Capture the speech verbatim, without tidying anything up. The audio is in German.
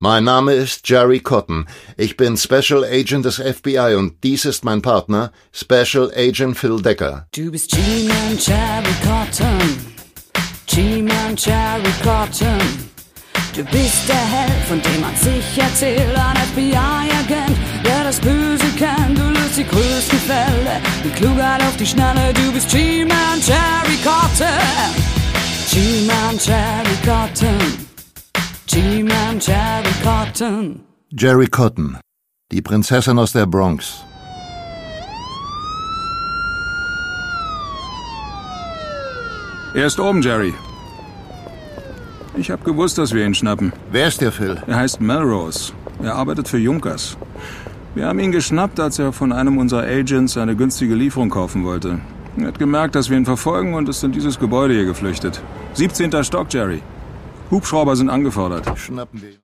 Mein Name ist Jerry Cotton. Ich bin Special Agent des F B I und dies ist mein Partner, Special Agent Phil Decker. Du bist G-Man Jerry Cotton. G-Man Jerry Cotton. Du bist der Held, von dem man sich erzählt. Ein F B I-Agent, der das Böse kennt. Du löst die größten Fälle mit Klugheit auf die Schnelle. Du bist G-Man Jerry Cotton. G-Man Jerry Cotton. G-Man Jerry Cotton. Jerry Cotton, die Prinzessin aus der Bronx. Er ist oben, Jerry. Ich hab gewusst, dass wir ihn schnappen. Wer ist der Phil? Er heißt Melrose. Er arbeitet für Junkers. Wir haben ihn geschnappt, als er von einem unserer Agents eine günstige Lieferung kaufen wollte. Er hat gemerkt, dass wir ihn verfolgen und ist in dieses Gebäude hier geflüchtet. siebzehnter Stock, Jerry. Hubschrauber sind angefordert. Schnappen wir.